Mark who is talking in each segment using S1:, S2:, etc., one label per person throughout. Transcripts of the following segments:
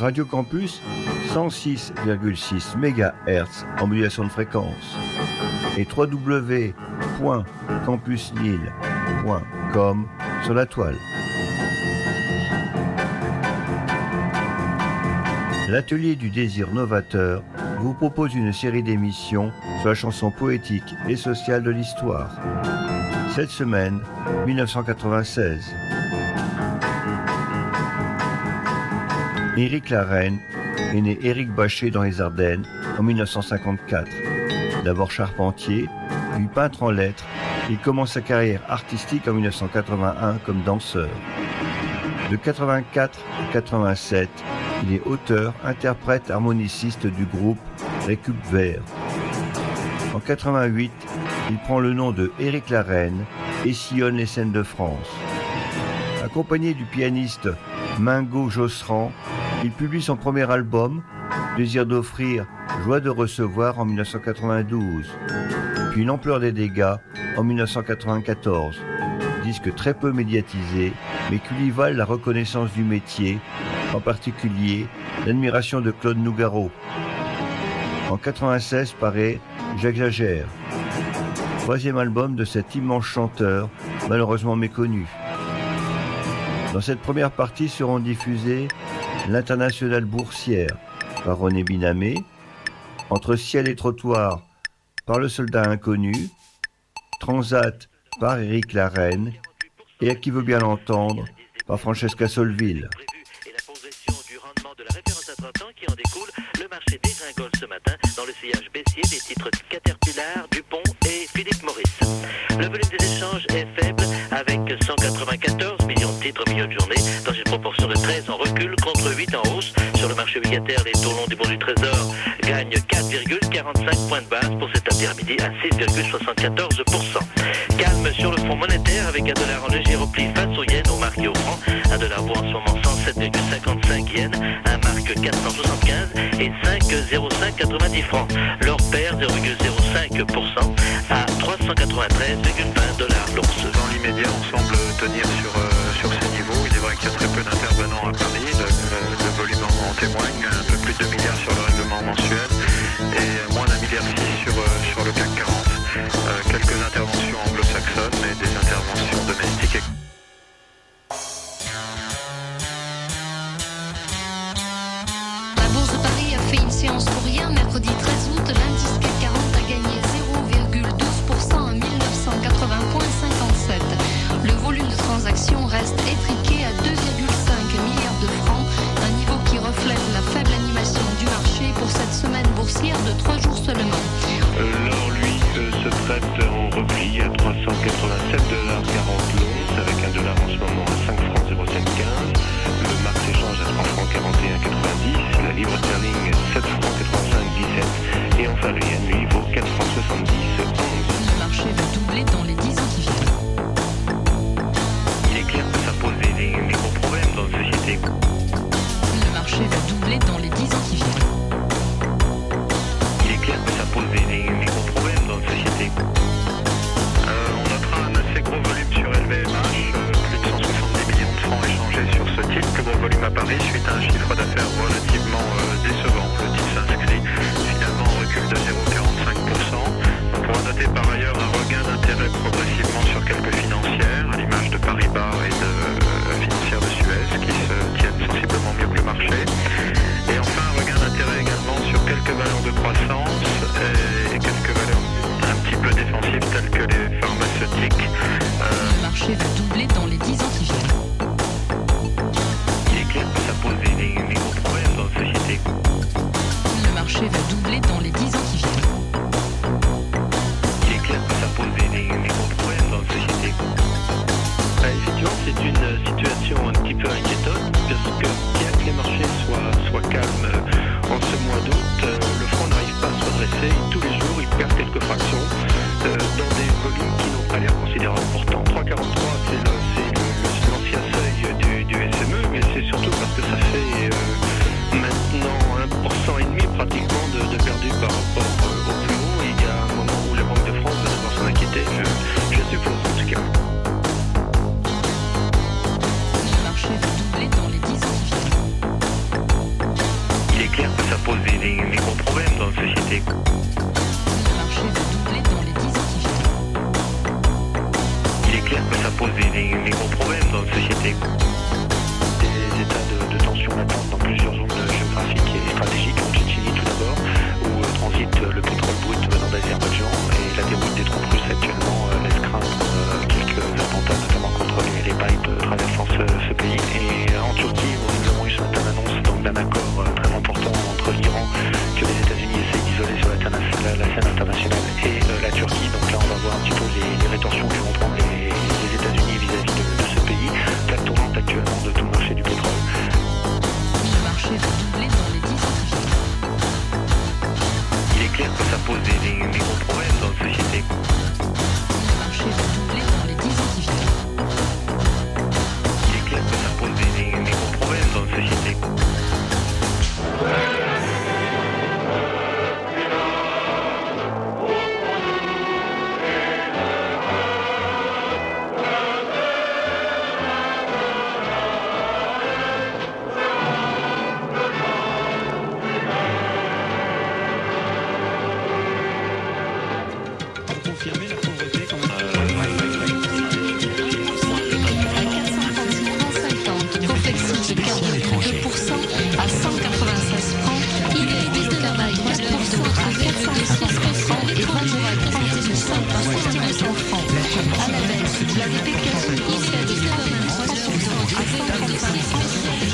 S1: Radio Campus 106,6 MHz en modulation de fréquence et www.campuslille.com sur la toile. L'Atelier du désir novateur vous propose une série d'émissions sur la chanson poétique et sociale de l'histoire. Cette semaine, 1996. Éric Lareine est né Éric Bachet dans les Ardennes en 1954. D'abord charpentier, puis peintre en lettres, il commence sa carrière artistique en 1981 comme danseur. De 84 à 87, il est auteur, interprète, harmoniciste du groupe Récup Vert. En 88, il prend le nom de Éric Lareine et sillonne les scènes de France. Accompagné du pianiste Mingo Josserand, il publie son premier album, Désir d'offrir, Joie de recevoir en 1992, puis L'ampleur des dégâts en 1994, disque très peu médiatisé, mais qui lui valent la reconnaissance du métier, en particulier l'admiration de Claude Nougaro. En 1996 paraît J'exagère, troisième album de cet immense chanteur, malheureusement méconnu. Dans cette première partie seront diffusées L'Internationale boursière par René Binamé, Entre ciel et trottoir par Le soldat inconnu, Transat par Éric Lareine et À qui veut bien l'entendre par Francesca Solville.
S2: Et la progression du rendement de la référence à 30 ans qui en découle, le marché dégringole ce matin dans le sillage baissier des titres Caterpillar, Dupont et Philippe Maurice. Le volume des échanges est faible avec 194 millions de titres au milieu de journée dans une proportion de 13 en recul contre 8 en hausse. Sur le marché obligataire, les taux longs du bon du Trésor gagnent 4,45 points de base pour s'établir à midi à 6,74%. Calme sur le front monétaire avec un dollar en léger repli face au yen, au marque et au franc. Un dollar vaut en ce moment 107,55 yens, un marque 475 et 5,0590 francs. L'or perd 0,05% à 393,20 dollars l'once.
S3: Dans l'immédiat, on semble tenir sur ces niveaux. Il est vrai qu'il y a très peu d'intervenants à Paris. Le volume en témoigne, un peu plus de 2 milliards sur le règlement mensuel et moins d'1,6 milliard sur le CAC 40. Quelques interventions anglo-saxonnes et des interventions domestiques.
S4: La Bourse de Paris a fait une séance pour rien. Mercredi 13 août, l'indice CAC 40 a gagné 0,12% à 1980,57. Le volume de transactions reste étriqué à 2,5 milliards de francs, un niveau qui reflète la faible animation du marché pour cette semaine boursière de 3 jours seulement.
S5: L'or, lui, se traite en repli à 387,40 l'once, avec un dollar en ce moment à 5 francs 0,75. Le marque s'échange à 3 francs 41,90. La livre sterling 7 francs 85,17. Et enfin, le yen, lui, vaut 4 francs 70,11.
S4: Le marché va doubler dans les 10 ans qui viennent.
S5: Il est clair que ça pose des gros problèmes dans la société.
S4: Le marché va doubler dans les 10 ans qui viennent.
S5: Il est clair que ça pose des gros problèmes dans la société.
S3: On notera un assez gros volume sur LVMH, plus de 170 millions de francs échangés sur ce titre. Plus gros volume à Paris suite à un chiffre d'affaires relativement décevant. Le titre s'inscrit finalement en recul de 0,45%. On pourra noter par ailleurs un regain d'intérêt progressivement sur quelques financières, à l'image de Paribas et de financières de Suez, qui se tiennent sensiblement mieux que le marché. Et enfin un regain d'intérêt également sur quelques valeurs de croissance et quelques valeurs un petit peu défensives telles que les pharmaceutiques.
S4: Le marché va doubler dans les 10 ans qui viennent.
S5: Il est clair que ça pose des gros problèmes dans la pose des gros problèmes dans la société.
S4: Le marché va doubler dans les 10 ans qui viennent.
S5: Il est clair que ça pose des gros problèmes dans la société. Des états de tension latente dans plusieurs zones géographiques et stratégiques, en Tchétchénie tout d'abord, où transite le pétrole brut venant d'Azerbaïdjan, et la déroute des troupes russes actuellement laisse craindre quelques attentats, notamment contre les pipes traversant ce pays. Et en Turquie, nous avons eu ce matin l'annonce d'un accord très important entre l'Iran, que les États-Unis essayent d'isoler sur la scène internationale, et la Turquie. Donc là, on va voir un petit peu les rétorsions que vont prendre les États-Unis vis-à-vis de ce pays, plaque tournante actuellement de tout le marché du pétrole.
S4: Le marché va doubler dans les 10 ans qui viennent.
S5: Il est clair que ça pose des gros problèmes dans la société.
S4: Le marché va doubler dans les 10 ans qui viennent.
S5: Il est clair que ça pose des gros problèmes dans la société.
S6: Confirmer la pauvreté quand même.
S4: Confection de 4,2% à 196 francs. Il y a des de la maille pour se retrouver avec 206 francs et 30 jours à 31 à 100 francs. À la baisse, la VP4 ici à 19,23% à 136 francs.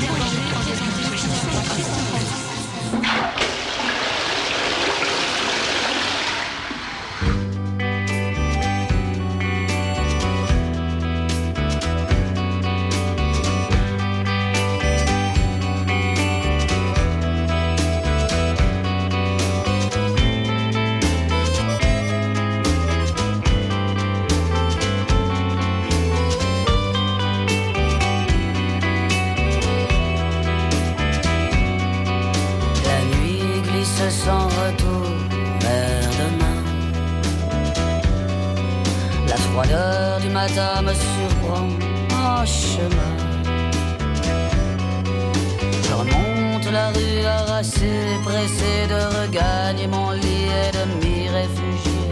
S7: Sans retour vers demain. La froideur du matin me surprend en chemin. Je remonte la rue harassée, pressé de regagner mon lit et de m'y réfugier.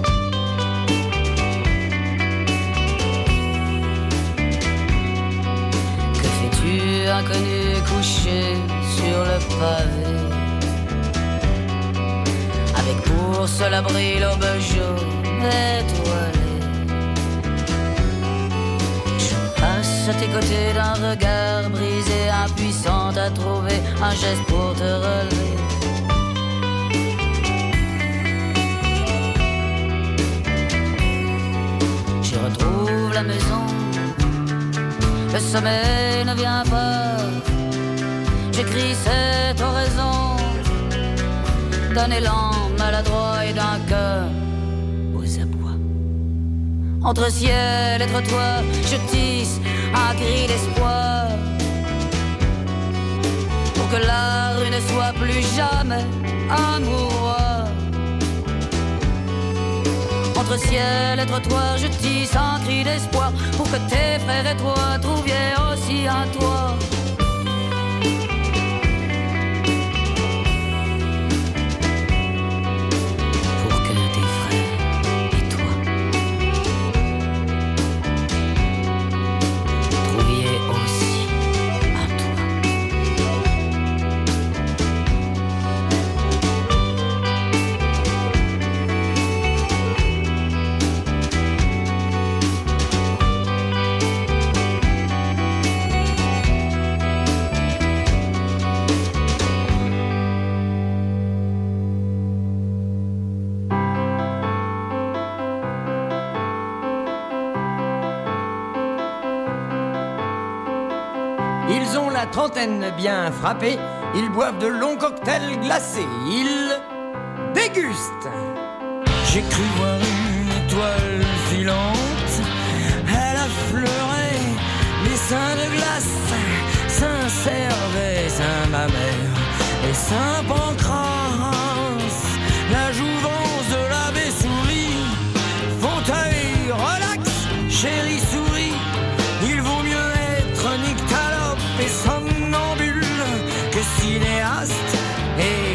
S7: Que fais-tu, inconnu, couché sur le pavé? Avec pour seul abri l'aube jaune étoilée. Je passe à tes côtés d'un regard brisé, impuissante à trouver un geste pour te relever. Je retrouve la maison, le sommeil ne vient pas. J'écris cette oraison d'un élan maladroit et d'un cœur aux abois. Entre ciel et trottoir, je tisse un cri d'espoir pour que la rue ne soit plus jamais un mouroir. Entre ciel et trottoir, je tisse un cri d'espoir pour que tes frères et toi trouviez aussi un toit.
S8: Ils ont la trentaine bien frappée, ils boivent de longs cocktails glacés, ils dégustent. J'ai cru voir une étoile filante, elle affleurait les seins de glace, Saint-Servais, Saint-Mamère et Saint-Pancras. La jouvence de l'abbé Souris, fauteuil, relax, chérie souris. Il vaut mieux être nyctalope et somnambule que cinéaste et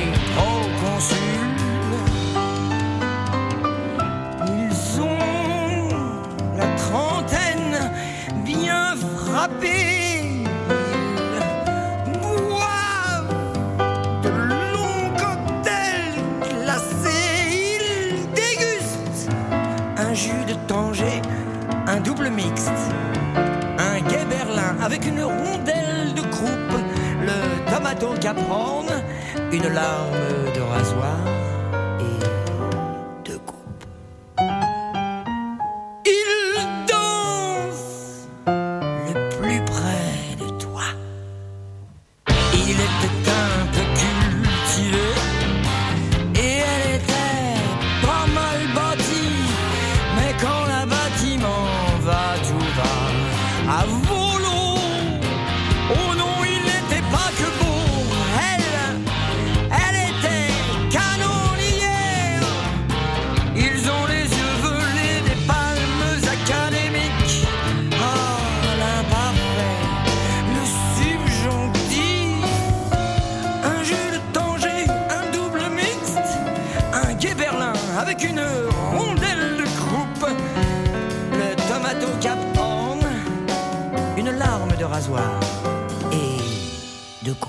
S8: rondelle de croupe, le tomato caprone, une larme de rasoir et de coupe. Il danse le plus près de toi. Il était un peu cultivé et elle était pas mal bâtie, mais quand la bâtiment va tout va à volo. Oh non, il n'était pas que beau, elle était canonnière. Ils ont les yeux velés des palmes académiques. Ah, l'imparfait, le subjonctif, un jeu de Tanger, un double mixte, un guet berlin avec une rondelle de croupe, le tomato cap on, une larme de rasoir et de coupe.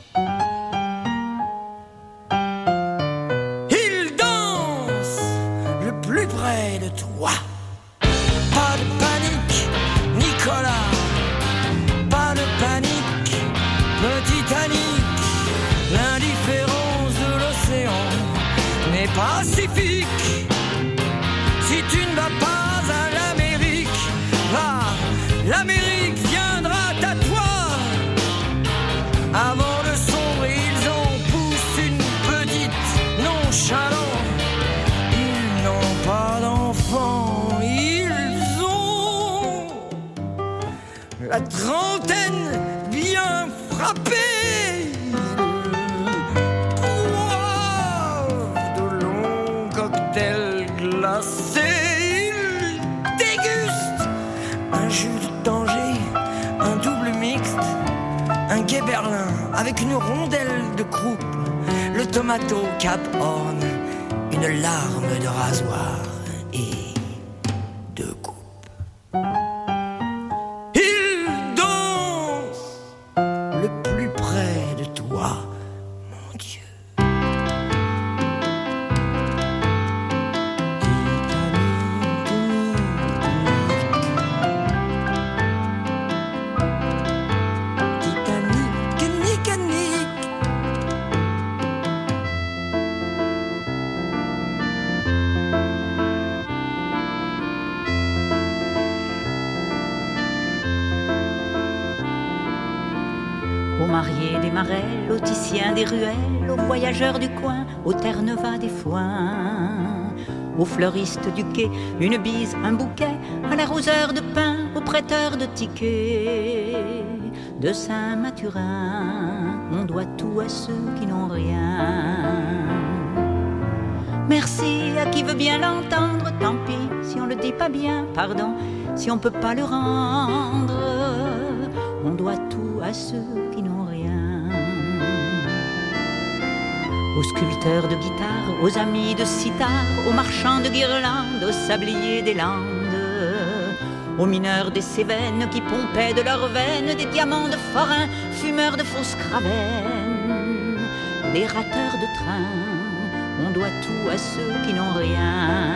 S8: Il danse le plus près de toi. Pas de panique, Nicolas. Pas de panique, petit Annick. L'indifférence de l'océan n'est pacifique. Si tu ne vas pas à l'Amérique, l'Amérique viendra à toi. Avant de sombrer, ils en poussent une petite nonchalance. Ils n'ont pas d'enfants, ils ont la trentaine bien frappée. De longs cocktails glacés. Ils dégustent un jus de Tanger, un double mixte, un guet berlin avec une rondelle de croupe, le tomato cap horn, une larme de rasoir et de coupe. Il danse le plus près de toi, mon Dieu.
S6: Aux mariés des marais, aux ticiens des ruelles, aux voyageurs du coin, aux Terre-Neuve des foins, aux fleuristes du quai, une bise, un bouquet, à l'arroseur de pain, au prêteur de tickets, de Saint-Mathurin, on doit tout à ceux qui n'ont rien. Merci à qui veut bien l'entendre, tant pis si on le dit pas bien, pardon, si on peut pas le rendre, on doit tout à ceux qui n'ont rien. Aux sculpteurs de guitare, aux amis de sitar, aux marchands de guirlandes, aux sabliers des Landes, aux mineurs des Cévennes qui pompaient de leurs veines des diamants de forain, fumeurs de fausses cravènes, des rateurs de train, on doit tout à ceux qui n'ont rien.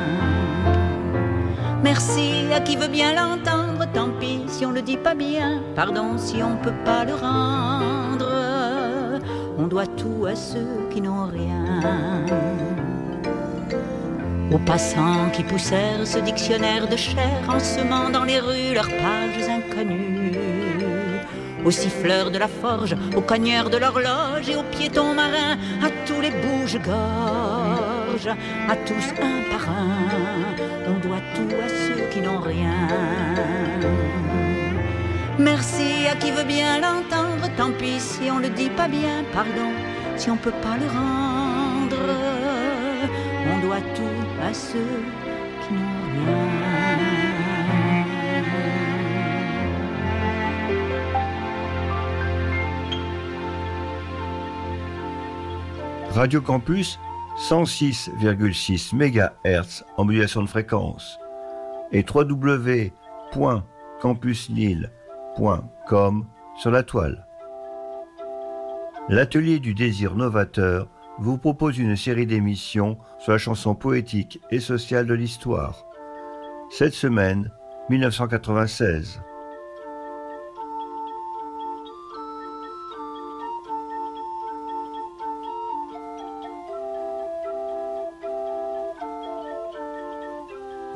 S6: Merci à qui veut bien l'entendre, tant pis si on le dit pas bien, pardon si on peut pas le rendre, on doit tout à ceux qui n'ont rien. Aux passants qui poussèrent ce dictionnaire de chair en semant dans les rues leurs pages inconnues, aux siffleurs de la forge, aux cogneurs de l'horloge et aux piétons marins, à tous les bouges-gorges, à tous un par un, on doit tout à ceux qui n'ont rien. Merci à qui veut bien l'entendre, tant pis si on le dit pas bien, pardon si on peut pas le rendre, on doit tout à ceux qui n'ont rien.
S1: Radio Campus 106,6 MHz en modulation de fréquence et www.campusnil.com sur la toile. L'atelier du désir novateur vous propose une série d'émissions sur la chanson poétique et sociale de l'histoire. Cette semaine, 1996.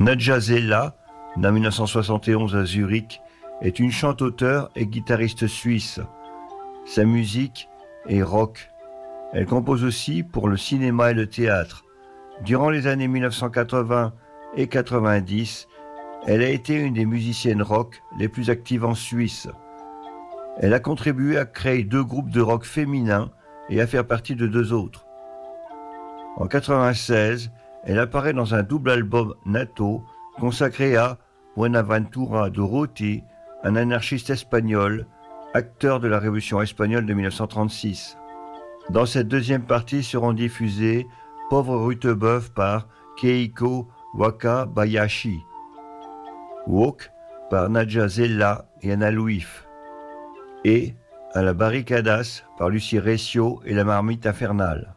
S1: Nadja Zella, née en 1971 à Zurich, est une chanteuse et guitariste suisse. Sa musique est rock. Elle compose aussi pour le cinéma et le théâtre. Durant les années 1980 et 90, elle a été une des musiciennes rock les plus actives en Suisse. Elle a contribué à créer 2 groupes de rock féminins et à faire partie de 2 autres. En 1996, elle apparaît dans un double album Nato consacré à Buenaventura Durruti, un anarchiste espagnol, acteur de la Révolution espagnole de 1936. Dans cette deuxième partie seront diffusées Pauvre Rutebeuf par Keiko Wakabayashi, Walk par Nadja Zella et Anna Louif, et À la Barricadas par Lucie Recio et la Marmite Infernale.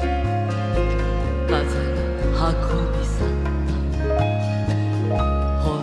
S9: 「ほ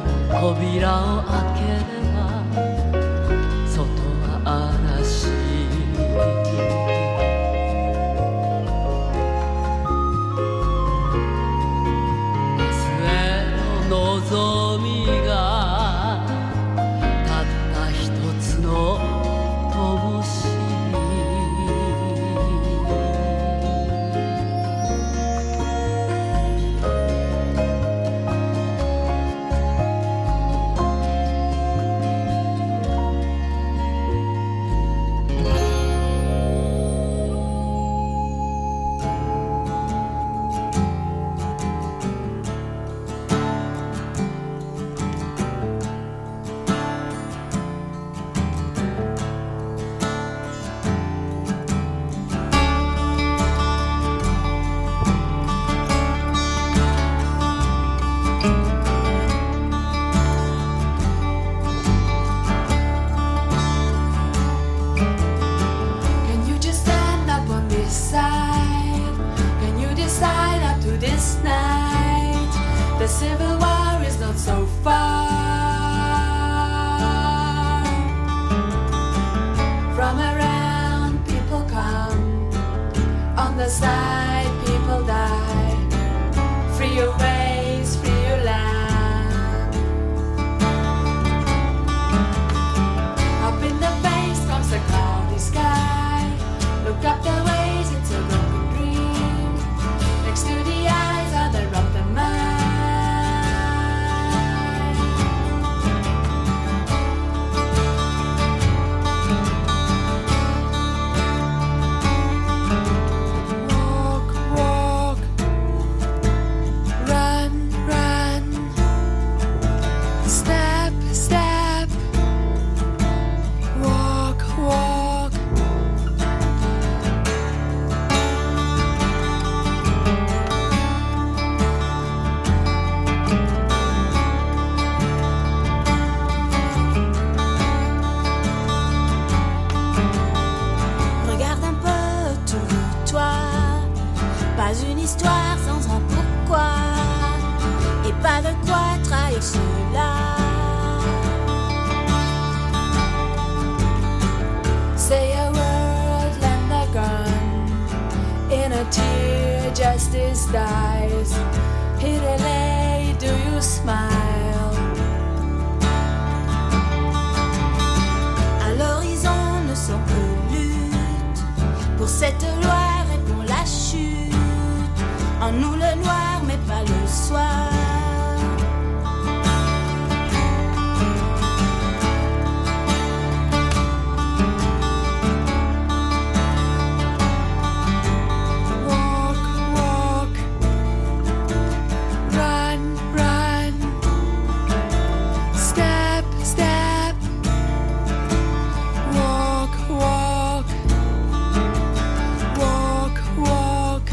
S9: civil war is not so far. From around people come, on the side people die. Free your ways, free your land. Up in the face comes a cloudy sky. Look up the ways, it's a broken dream. Next to the eyes are the of the mind. Walk, walk, run, run. Step, step. Walk, walk.
S10: Regarde un peu autour de toi, pas une histoire sans un pourquoi, et pas de quoi trahir cela.
S9: Say a word, lend a gun. In a tear, justice dies. Hit a lay, do you smile?
S10: À l'horizon ne sont que luttes, pour cette loi répond la chute. En nous le noir mais pas le soir.
S9: Walk, walk, run, run. Step, step. Walk, walk, walk, walk.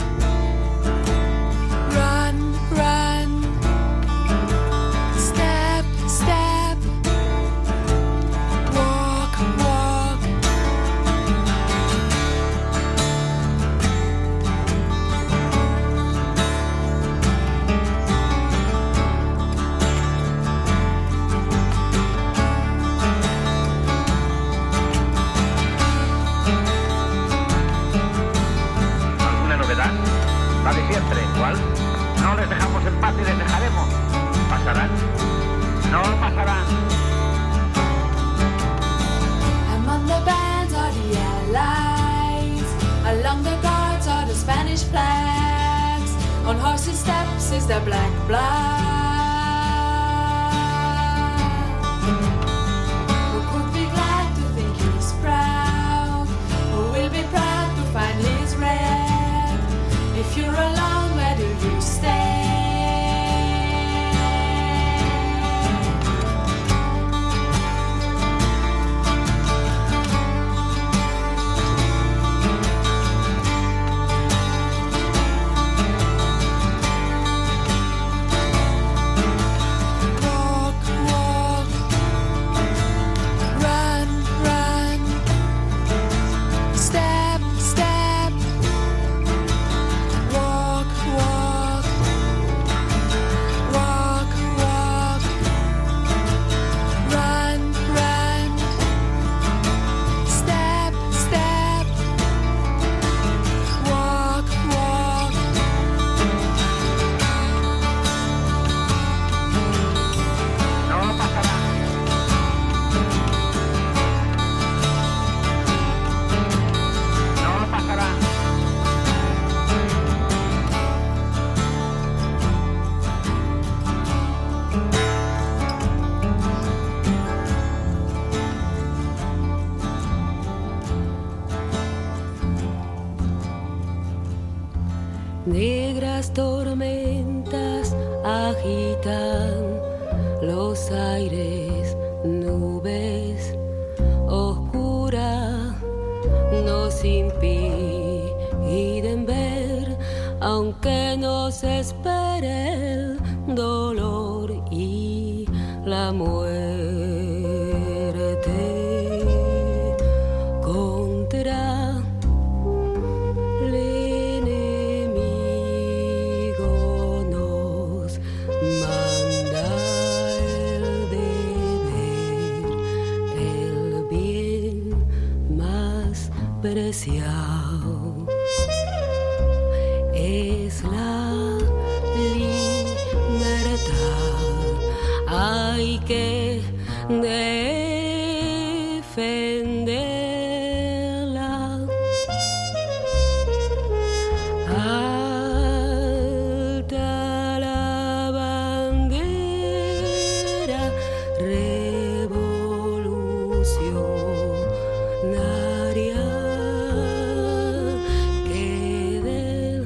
S9: Run, run. Step, step. Walk, walk.
S11: ¿Alguna novedad? La de siempre, ¿cuál? No les dejamos en paz y les dejaremos. ¿Pasarán? No pasarán.
S9: Among the bands are the allies. Along the guards are the Spanish flags. On horses' steps is the black blood. Who could be glad to think he's proud? Who will be proud to find his red? If you're alone, where do you stay? Walk, walk, run, run. Step, step. Walk, walk, walk, walk. Run, run. Step, step. Walk, walk.
S11: No pasarán. No pasarán.
S12: Negras tormentas agitan los aires, nubes oscuras nos impiden ver, aunque nos espere el dolor y la muerte. Contra el enemigo nos preciado es la libertad. Hay que defenderla. Alta la bandera revolucionaria que del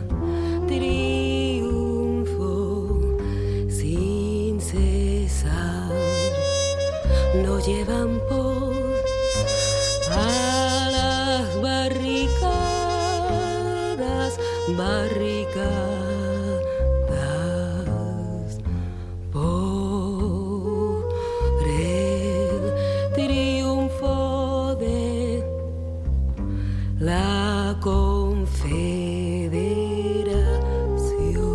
S12: triunfo sin cesar nos llevan por a las barricadas, por el triunfo de la Confederación.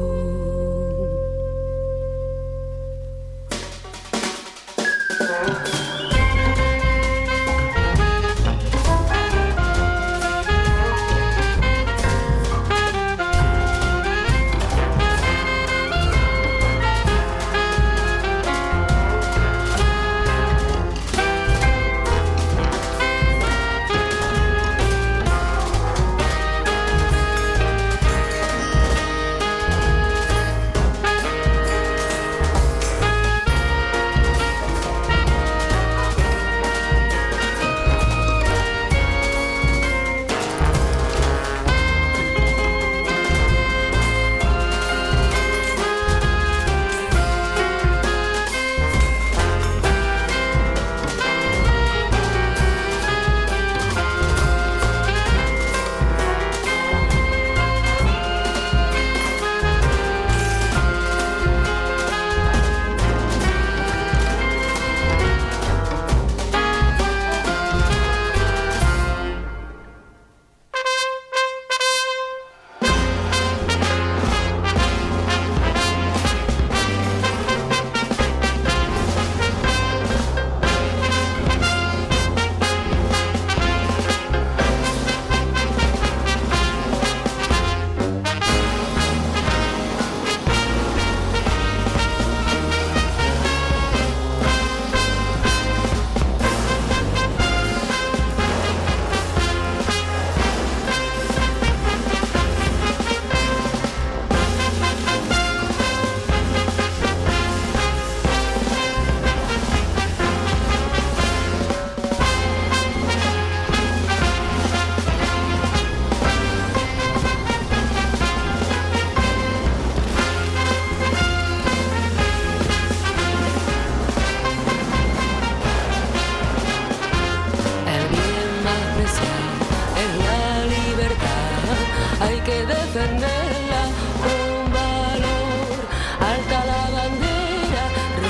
S12: Defenderla con valor, alta la bandera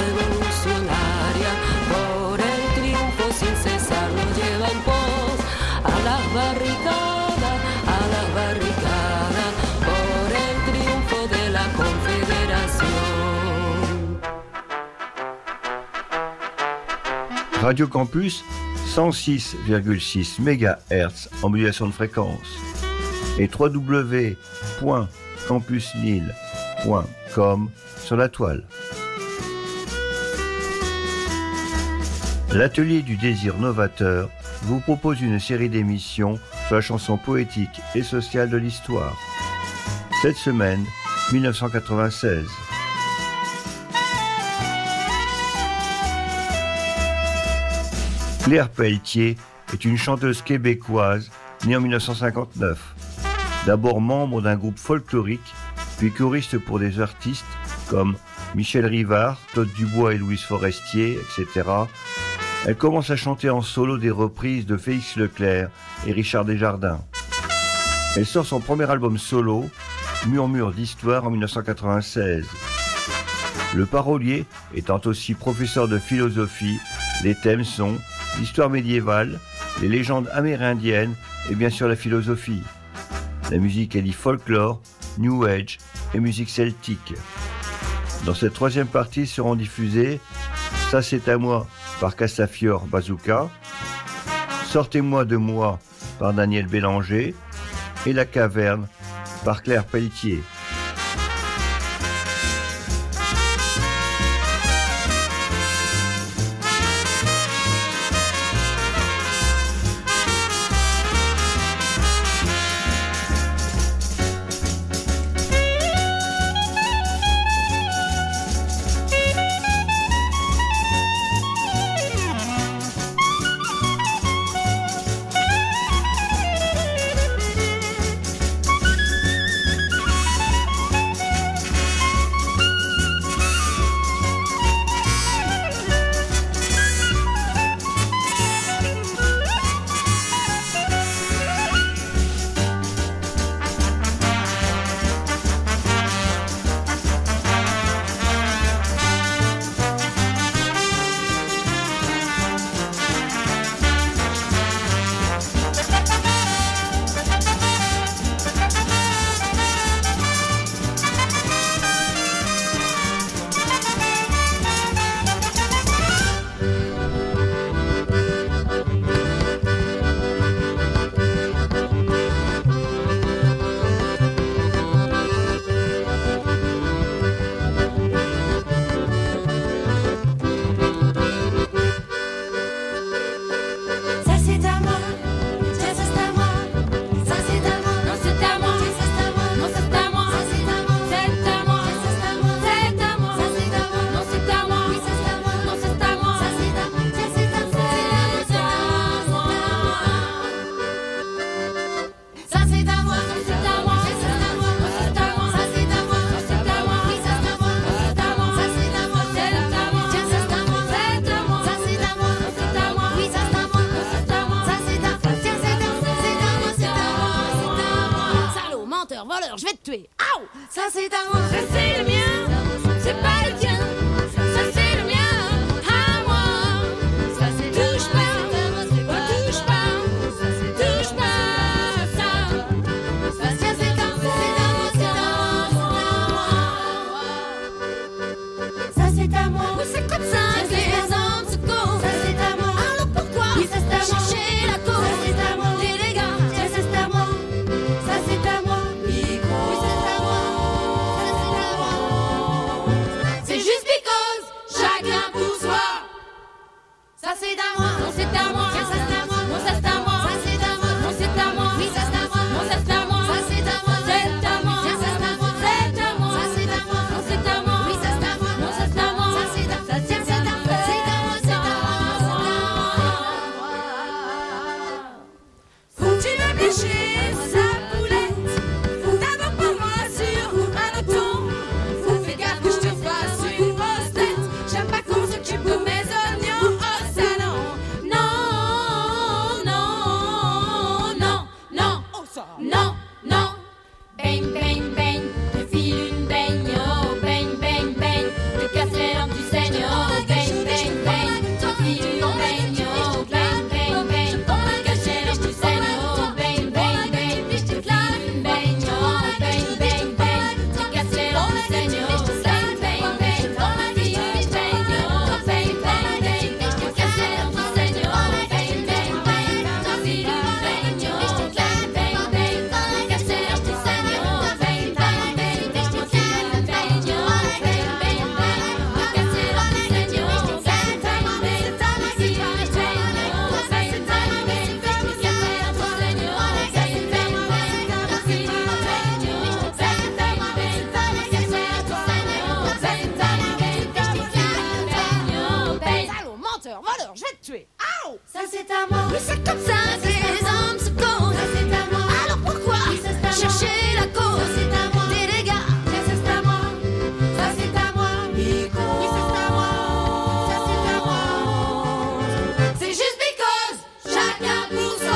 S12: revolucionaria, por el triunfo sin cesar nos lleva en pos a las barricadas, por el triunfo de la Confederación.
S1: Radio Campus, 106,6 MHz en modulation de fréquence. Et www.campusnil.com sur la toile. L'atelier du désir novateur vous propose une série d'émissions sur la chanson poétique et sociale de l'histoire. Cette semaine, 1996. Claire Pelletier est une chanteuse québécoise née en 1959. D'abord membre d'un groupe folklorique, puis choriste pour des artistes comme Michel Rivard, Claude Dubois et Louise Forestier, etc. Elle commence à chanter en solo des reprises de Félix Leclerc et Richard Desjardins. Elle sort son premier album solo, Murmure d'histoire, en 1996. Le parolier étant aussi professeur de philosophie, les thèmes sont l'histoire médiévale, les légendes amérindiennes et bien sûr la philosophie. La musique est dit folklore, new age et musique celtique. Dans cette troisième partie seront diffusées Ça c'est à moi par Castafiore Bazooka, Sortez-moi de moi par Daniel Bélanger et La Caverne par Claire Pelletier.
S13: Je vais te tuer. Aouh! Ça c'est à moi. Ça c'est le mien. C'est pas le tien. Ça c'est le mien. À moi. Ça c'est touche pas. Touche pas. Touche pas. Ça c'est à moi. Ça c'est à moi. Oui c'est comme ça. Les hommes se causent. Ça c'est à moi. Alors pourquoi? Oui ça c'est à moi. Chercher la cause. Ça c'est à moi. Les dégâts. Ça c'est à moi. Ça c'est à moi. Ça c'est à moi, non c'est à moi, ça c'est à moi, non c'est à moi, ça c'est à moi, non c'est à moi, oui ça c'est à moi, non c'est à moi, ça c'est à moi, c'est à moi, ça c'est à moi, c'est à moi, ça c'est à moi, non c'est à moi, oui ça c'est à moi, non c'est à moi, ça c'est à moi, c'est à moi, c'est à moi. Faut-tu me pêcher sa poulette? D'abord pour moi sur un auton. Faut faire gaffe que je te fasse une grosse tête. J'aime pas qu'on s'occupe de mes oignons. Non, non, bang, bang, bang, te file une baigne, oh, bang, bang, bang, te casse les lampes du saigne, oh, bang, bang, bang, te file une baigne, oh, bang, bang, bang, te casse les lampes du saigne, oh, bang, bang, bang, te file une baigne, oh, bang, bang, bang, te casse les lampes du saigne, oh, bang, bang, bang, te file une baigne, oh, bang, bang, bang, te casse les lampes du saigne, oh, bang, bang, bang, te file une baigne, oh, bang, bang, bang. Je vais te tuer. Aouh! Ça c'est à moi. Oui c'est comme ça que les hommes se causent. Ça c'est à moi. Alors pourquoi? Oui, ça, c'est à chercher la cause. Ça c'est à moi. Des dégâts. Ça c'est à moi. Ça c'est à moi. Nico. Oui c'est à moi. Ça c'est à moi. C'est juste because chacun pour soi.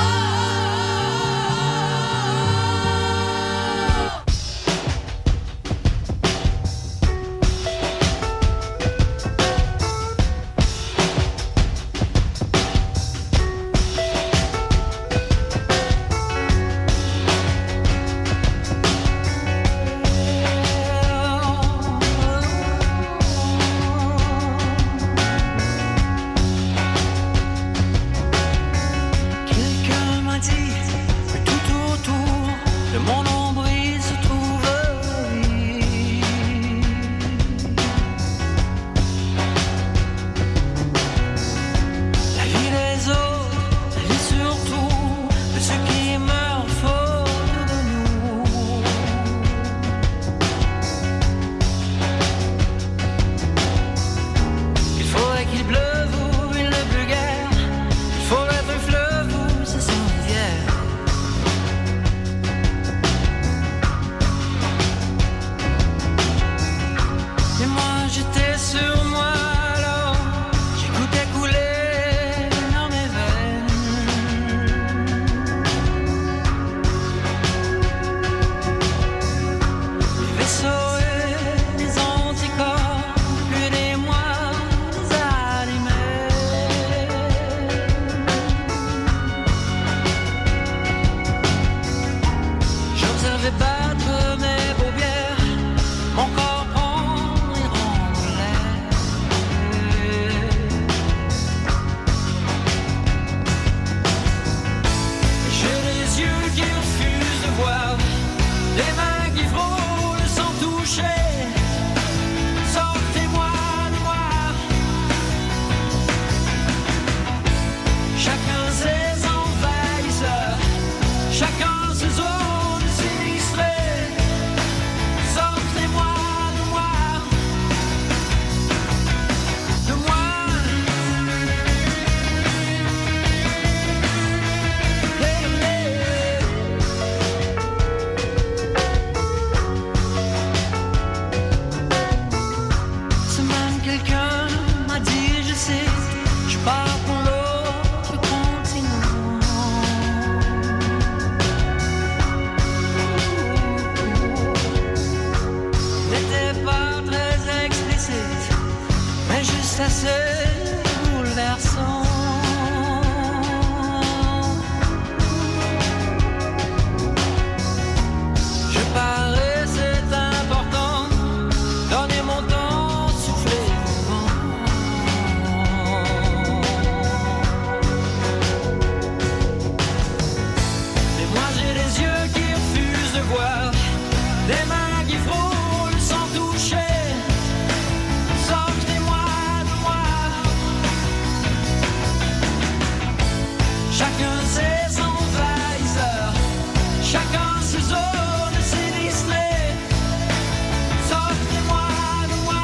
S8: Chacun ses envahisseurs, chacun ses zones sinistrées. Sortez-moi de moi,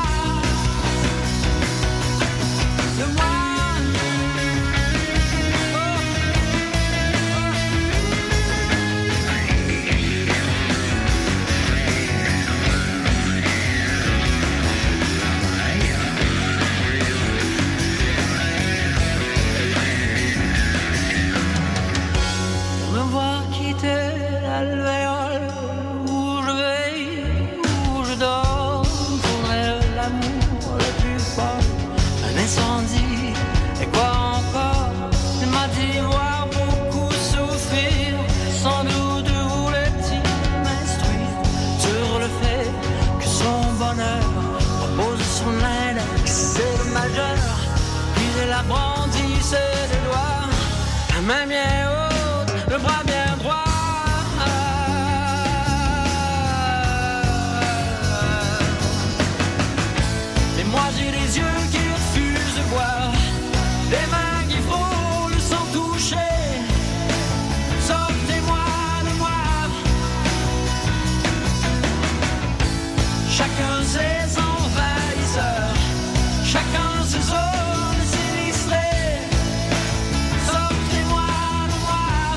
S8: de moi. L'alvéole où je veille, où je dors, faudrait l'amour le plus fort, un incendie, et quoi encore? Il m'a dit voir beaucoup souffrir, sans doute voulait-il m'instruire sur le fait que son bonheur repose sur l'index et le majeur, puis il a brandi ses deux doigts, la main bien haute, le bras bien droit. Moi j'ai les yeux qui refusent de voir, des mains qui frôlent sans toucher. Sortez-moi de moi. Chacun ses envahisseurs, chacun ses zones sinistrées. Sortez-moi de moi.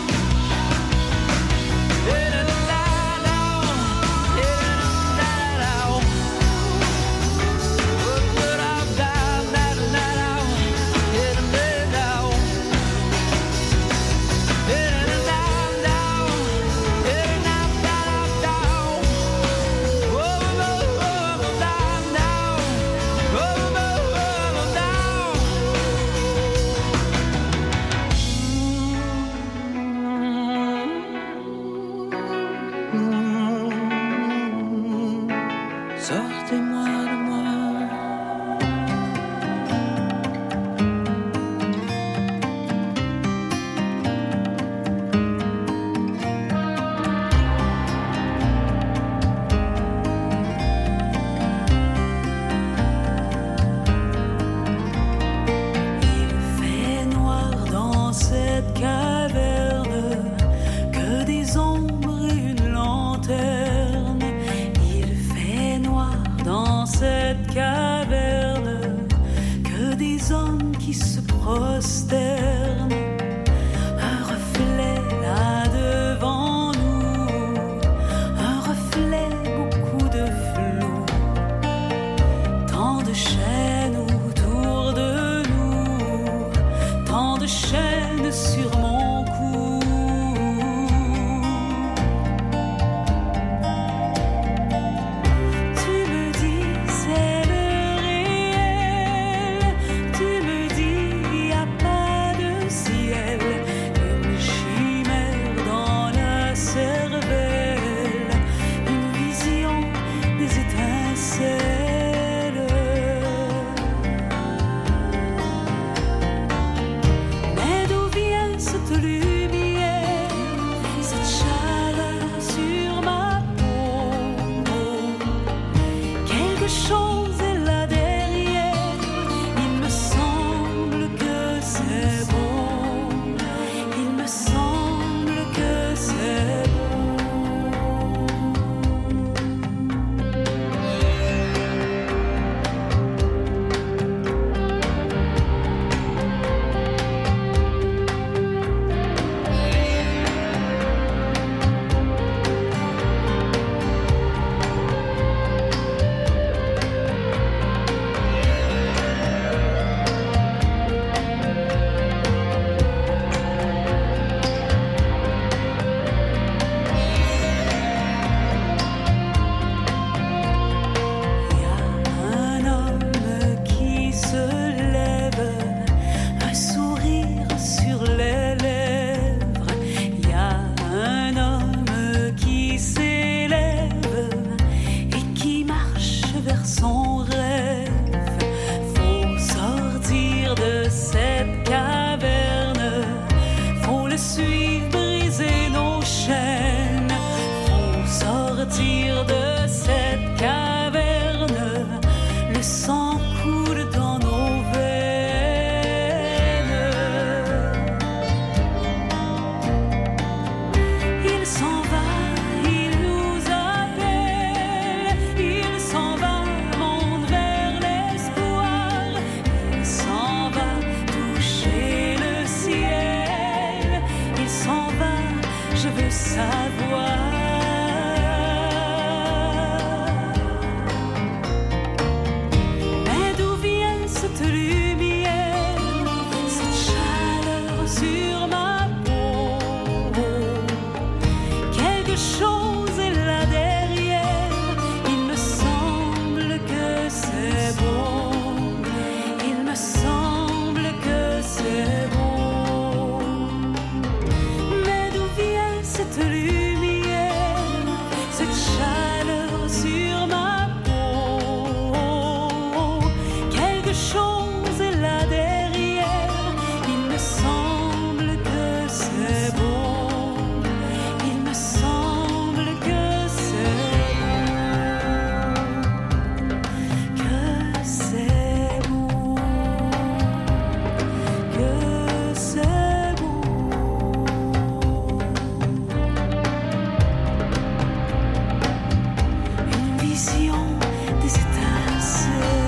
S8: Sortez-moi de moi. Il fait noir dans cette caverne, que des ombres et une lanterne. Dans cette caverne, que des hommes qui se prosternent, un reflet là devant nous, un reflet, beaucoup de flou, tant de chaînes autour de nous, tant de chaînes sur mon cou. sortir de cette caverne, le sang coule dans nos veines.
S14: savoir. Mais d'où vient cette lumière, cette chaleur sur ma peau? Quelque chose est là derrière, il me semble que c'est beau, il me semble que c'est beau. Cette lumière, cette chaleur sur ma peau, quelque chose est là derrière, il me semble que c'est beau, il me semble que c'est beau, que c'est beau, que c'est des étincelles,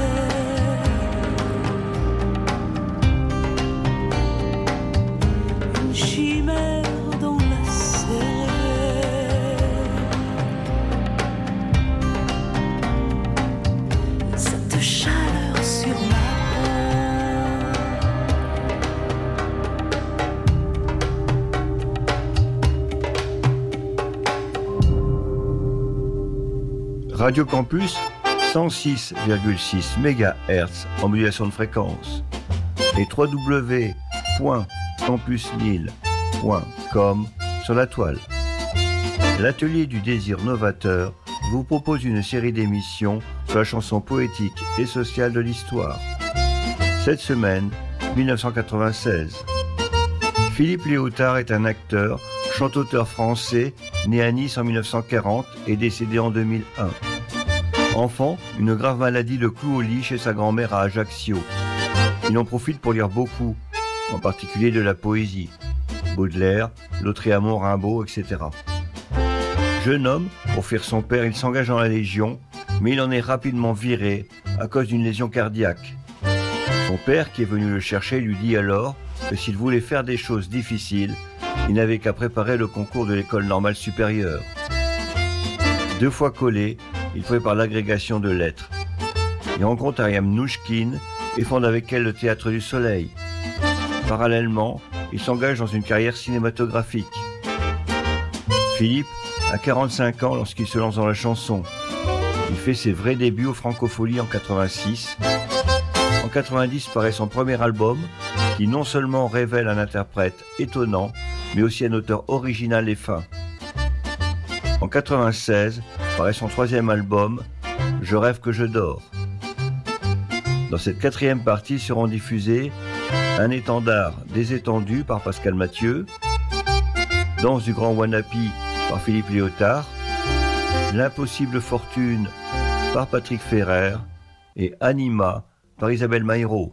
S14: une chimère dans la cervelle, cette chaleur sur ma
S1: Radio Campus 106,6 MHz en modulation de fréquence et www.campuslille.com sur la toile. L'atelier du désir novateur vous propose une série d'émissions sur la chanson poétique et sociale de l'histoire. Cette semaine, 1996. Philippe Léotard est un acteur, chanteur français, né à Nice en 1940 et décédé en 2001. Enfant, une grave maladie le cloue au lit chez sa grand-mère à Ajaccio. Il en profite pour lire beaucoup, en particulier de la poésie. Baudelaire, Lautréamont, Rimbaud, etc. Jeune homme, pour fuir son père, il s'engage dans la Légion, mais il en est rapidement viré à cause d'une lésion cardiaque. Son père, qui est venu le chercher, lui dit alors que s'il voulait faire des choses difficiles, il n'avait qu'à préparer le concours de l'école normale supérieure. 2 fois collé, il prépare l'agrégation de lettres. Il rencontre Ariane Mnouchkine et fonde avec elle le Théâtre du Soleil. Parallèlement, il s'engage dans une carrière cinématographique. Philippe a 45 ans lorsqu'il se lance dans la chanson. Il fait ses vrais débuts aux Francopholies en 86. En 90 paraît son premier album qui non seulement révèle un interprète étonnant, mais aussi un auteur original et fin. En 96 paraît son 3e album, Je rêve que je dors. Dans cette 4e partie seront diffusés Un étendard désétendu par Pascal Mathieu, Danse du grand Wanapi par Philippe Léotard, L'impossible fortune par Patrick Ferrer et Anima par Isabelle Maïro.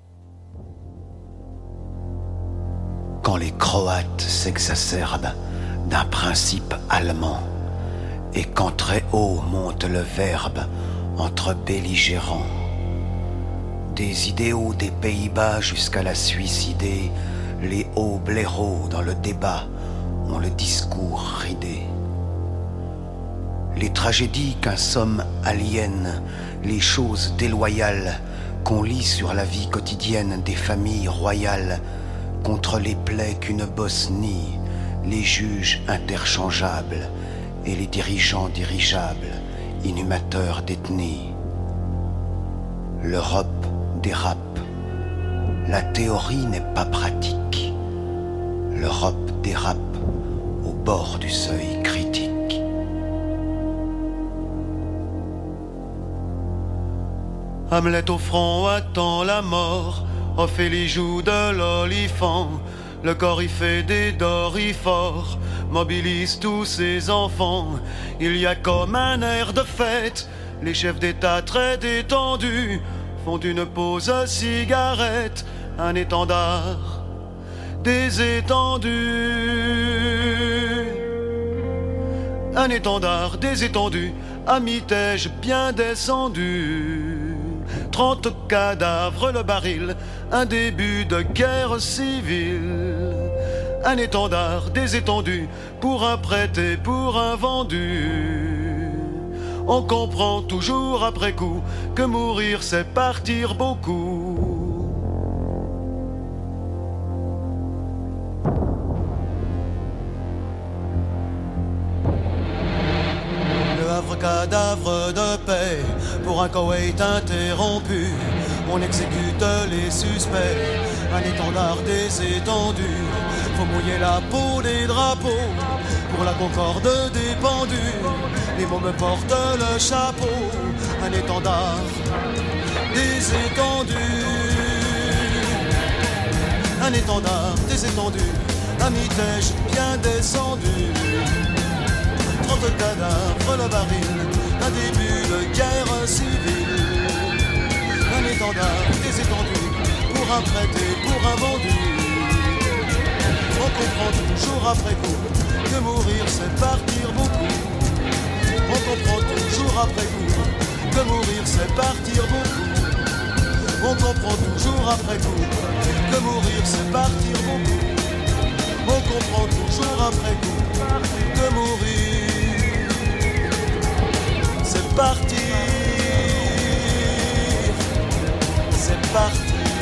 S15: Quand les Croates s'exacerbent d'un principe allemand et quand très haut monte le verbe entre belligérants, des idéaux des Pays-Bas jusqu'à la Suisse idée, les hauts blaireaux dans le débat ont le discours ridé. Les tragédies qu'un somme aliène, les choses déloyales qu'on lit sur la vie quotidienne des familles royales, contre les plaies qu'une bosse nie, les juges interchangeables et les dirigeants dirigeables, inhumateurs d'ethnie. L'Europe dérape, la théorie n'est pas pratique. L'Europe dérape au bord du seuil critique.
S16: Hamlet au front attend la mort, Ophélie joue de l'olifant, le coryphée des dorifores mobilise tous ses enfants. Il y a comme un air de fête, les chefs d'État très détendus font une pause à cigarette, un étendard des étendus. Un étendard des étendus, à mi-tège bien descendu. 30 cadavres le baril, un début de guerre civile. un étendard, des étendues, pour un prêté, pour un vendu. On comprend toujours après coup que mourir c'est partir beaucoup. Cadavre de paix pour un Koweït interrompu. On exécute les suspects, un étendard des étendues. Faut mouiller la peau des drapeaux pour la concorde des pendus. Les mômes portent le chapeau, un étendard des étendues. Un étendard des étendues, un mitège bien descendu. 30 cadavres, le baril, un début de guerre civile. Un étendard, des étendues, pour un prêté, pour un vendu. On comprend toujours après coup que mourir c'est partir beaucoup. On comprend toujours après coup que mourir c'est partir beaucoup. On comprend toujours après coup que mourir c'est partir beaucoup. On comprend toujours après coup que mourir c'est partir, c'est partir.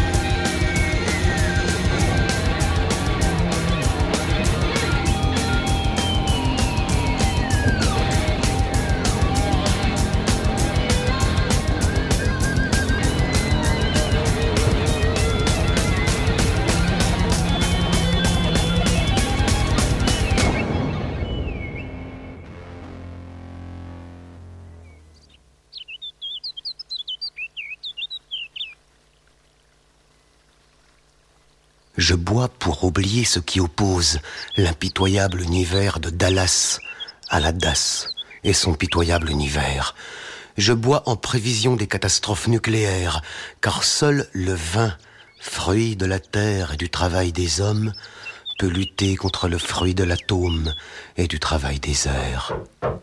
S15: Je bois pour oublier ce qui oppose l'impitoyable univers de Dallas à la DAS et son pitoyable univers. Je bois en prévision des catastrophes nucléaires, car seul le vin, fruit de la terre et du travail des hommes, peut lutter contre le fruit de l'atome et du travail des airs.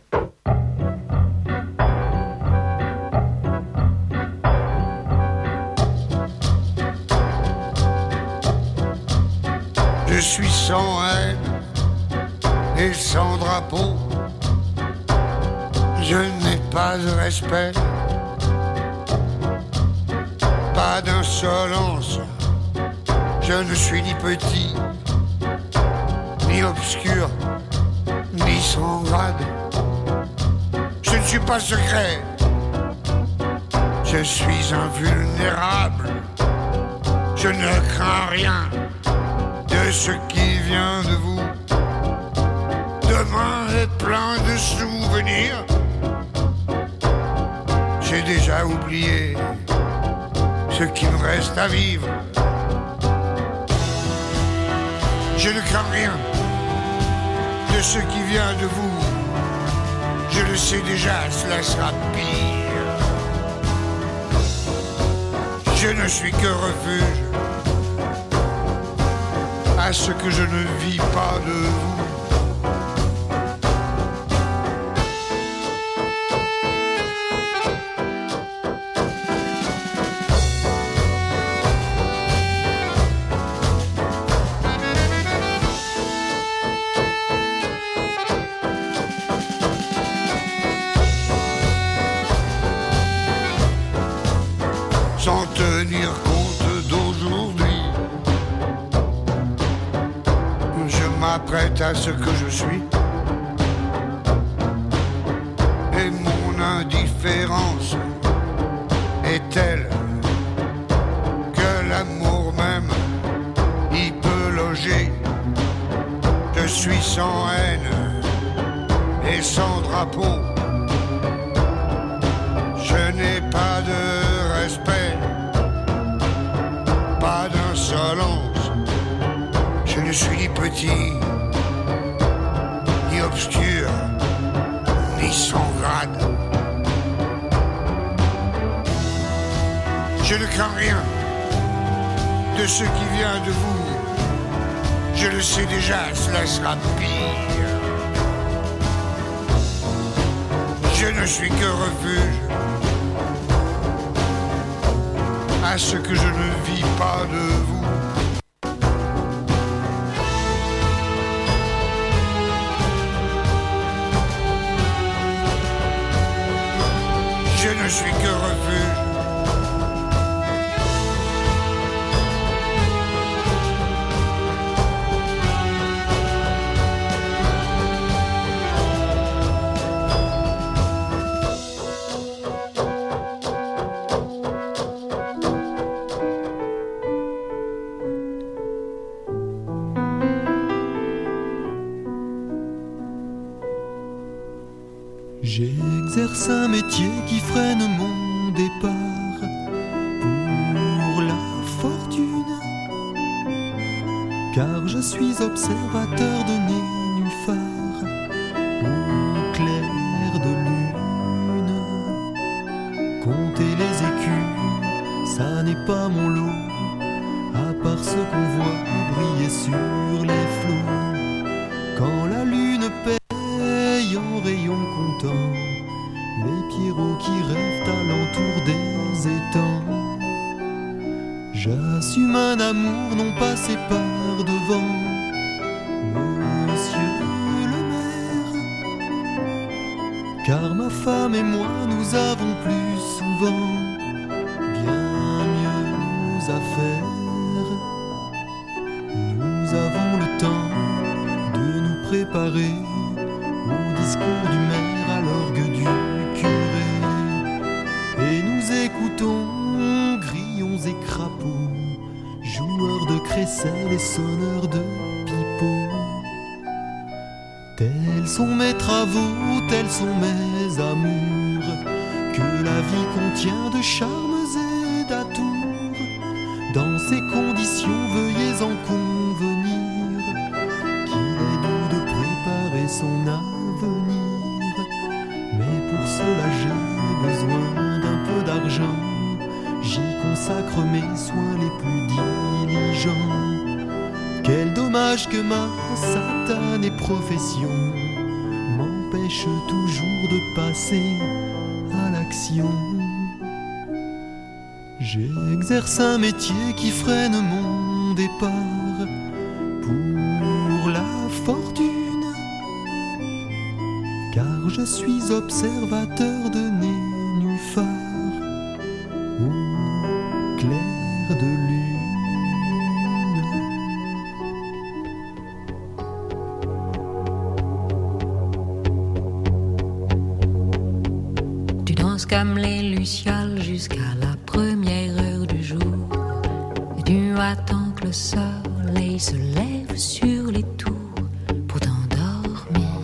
S17: Je suis sans haine et sans drapeau. Je n'ai pas de respect, pas d'insolence. Je ne suis ni petit, ni obscur, ni sans grade. Je ne suis pas secret, je suis invulnérable. Je ne crains rien de ce qui vient de vous. Demain est plein de souvenirs. J'ai déjà oublié ce qui me reste à vivre. Je ne crains rien de ce qui vient de vous. Je le sais déjà, cela sera pire. Je ne suis que refuge à ce que je ne vis pas de vous. Sans tenir compte d'aujourd'hui, je m'apprête à ce que je suis. Et mon indifférence est telle que l'amour même y peut loger. Je suis sans haine et sans drapeau. Je n'ai pas de respect, pas d'insolence. Je ne suis ni petit, ni obscur, ni sans grade. Je ne crains rien de ce qui vient de vous. Je le sais déjà, cela sera pire. Je ne suis que refuge à ce que je ne vis pas de vous. ne suis que refuge.
S18: J'exerce un métier qui freine mon départ pour la fortune, car je suis observateur de nénuphars au clair de lune. Compter les écus, ça n'est pas mon lot, à part ce qu'on voit briller sur les flots. Quand la lune paye en rayons comptant les pierrots qui rêvent à l'entour des étangs, j'assume un amour non passé par devant. Monsieur le maire, car ma femme et moi nous avons plus souvent bien mieux à faire. Nous avons le temps de nous préparer au discours du maire, à l'orgue du curé, et nous écoutons grillons et crapauds, joueurs de crécelles et sonneurs de pipeaux. Tels sont mes travaux, tels sont mes amours, que la vie contient de charmes et d'atours. Dans ces conditions, veuillez en convenir, qu'il est doux de préparer son avenir. Mais pour cela j'ai besoin d'un peu d'argent, j'y consacre mes soins les plus diligents. Quel dommage que ma satanée profession m'empêche toujours de passer à l'action. J'exerce un métier qui freine mon départ pour la fortune, car je suis observateur de nénuphars au clair de lune.
S19: Tu danses comme les lucioles jusqu'à la première heure du jour, et tu attends que le soleil se lève sur les tours pour t'endormir.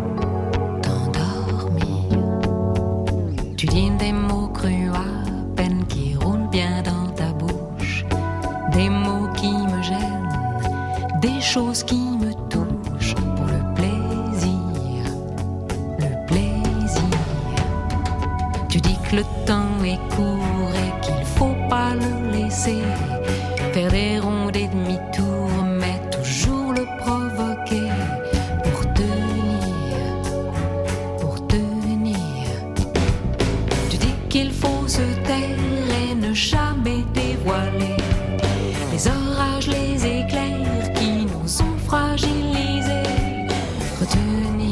S19: Tu dis des mots crus à peine qui roulent bien dans ta bouche, des mots qui me gênent, des choses qui me touchent pour le plaisir, le plaisir. Tu dis que le temps est court et qu'il faut pas le laisser faire des rondes et demi-tours, mais toujours le provoquer pour tenir, pour tenir. Tu dis qu'il faut se taire et ne jamais dévoiler les orages, les éclairs qui nous ont fragilisés. Retenir,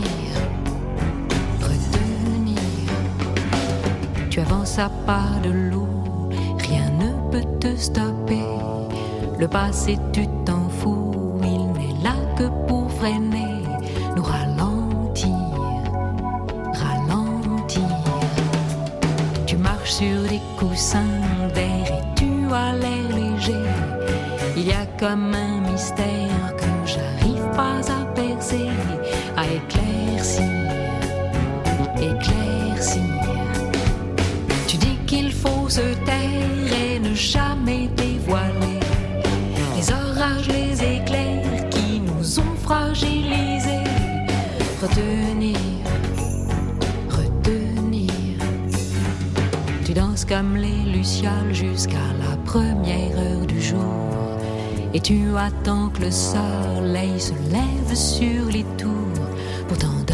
S19: retenir. Tu avances à pas de loup, rien ne peut te stopper. Le passé tu t'en fous, il n'est là que pour freiner, nous ralentir, ralentir. Tu marches sur des coussins d'air et tu as l'air léger. Il y a comme un mystère que j'arrive pas à percer, à éclaircir, éclaircir. Tu dis qu'il faut se taire et ne jamais dévoiler les orages, les éclairs qui nous ont fragilisés. Retenir, retenir. Tu danses comme les lucioles jusqu'à la première heure du jour, et tu attends que le soleil se lève sur les tours pour t'endormir.